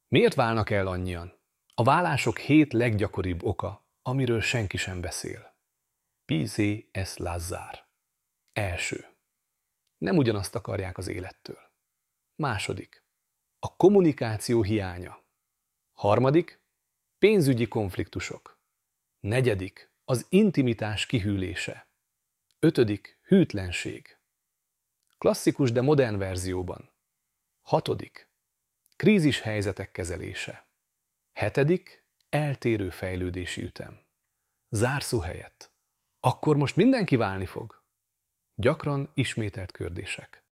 Miért válnak el annyian? A válások 7 leggyakoribb oka, amiről senki sem beszél. Pizé es Lazzár. Első. Nem ugyanazt akarják az élettől. Második. A kommunikáció hiánya. Harmadik. Pénzügyi konfliktusok. Negyedik. Az intimitás kihűlése. Ötödik. Hűtlenség. Klasszikus, de modern verzióban. Hatodik. Krízis helyzetek kezelése. Hetedik. Eltérő fejlődési ütem. Zárszó helyett. Akkor most mindenki válni fog? Gyakran ismételt kérdések.